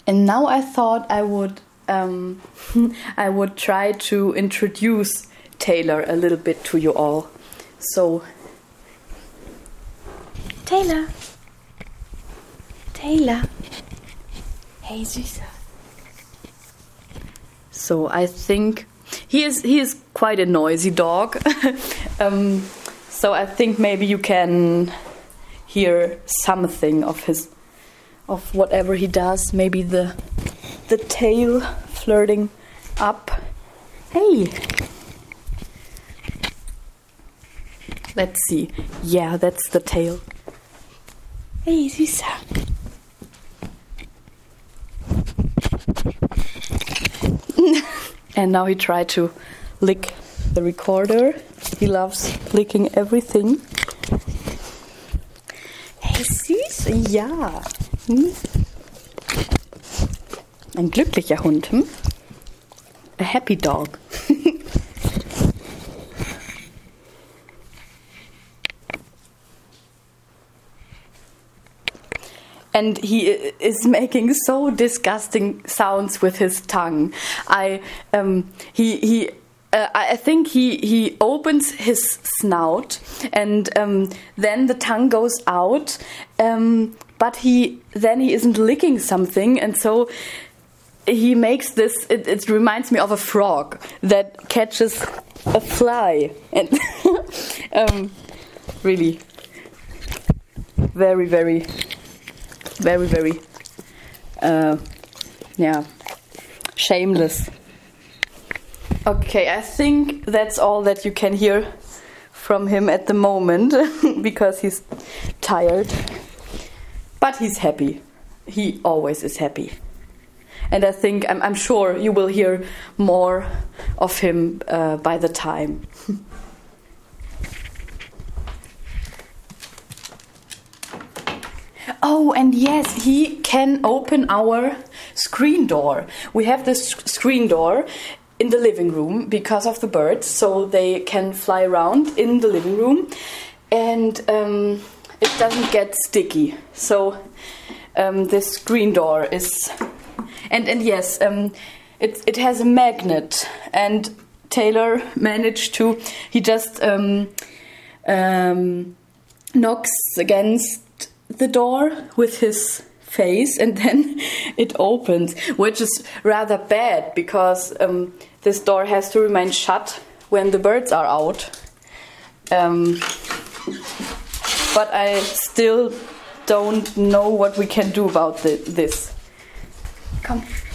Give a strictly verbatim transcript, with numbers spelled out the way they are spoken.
And now I thought I would um, I would try to introduce Taylor a little bit to you all. So, Taylor, Taylor, hey Süßer. So I think he is he is quite a noisy dog. um, so I think maybe you can hear something of his of whatever he does. Maybe the the tail flirting up. Hey. Let's see. Yeah, that's the tail. Hey, Süßer. And now he tried to lick the recorder. He loves licking everything. Hey, süß. Ja. Hm? Ein glücklicher Hund. Hm? A happy dog. And he is making so disgusting sounds with his tongue. I um, he he. Uh, I think he, he opens his snout and um, then the tongue goes out, um, but he then he isn't licking something, and so he makes this. It, it reminds me of a frog that catches a fly, and um, really very very. Very, very, uh, yeah, shameless. Okay, I think that's all that you can hear from him at the moment because he's tired. But he's happy. He always is happy. And I think, I'm, I'm sure you will hear more of him uh, by the time. Oh, and yes, he can open our screen door. We have this screen door in the living room because of the birds, so they can fly around in the living room, and um, it doesn't get sticky. So um, this screen door is, and and yes, um, it it has a magnet, and Taylor managed to. He just um, um, knocks against the door with his face, and then it opens, which is rather bad because um, this door has to remain shut when the birds are out. Um, but I still don't know what we can do about the, this. Come.